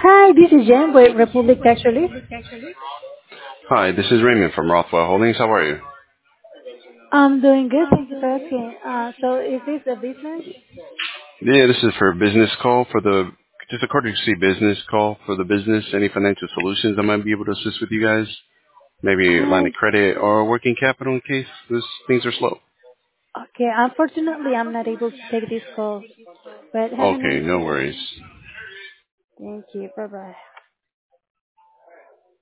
Hi, this is Jen with Republic Actually. Hi, this is Raymond from Rothwell Holdings. How are you? I'm doing good. Thank you for asking. So is this a business? Yeah, this is for a business call for the just a courtesy business call for the business. Any financial solutions I might be able to assist with you guys? Maybe a line Uh, of credit or working capital in case things are slow. okay. Unfortunately, I'm not able to take this call. But have a Okay, nice no day. worries. Thank you. Bye bye.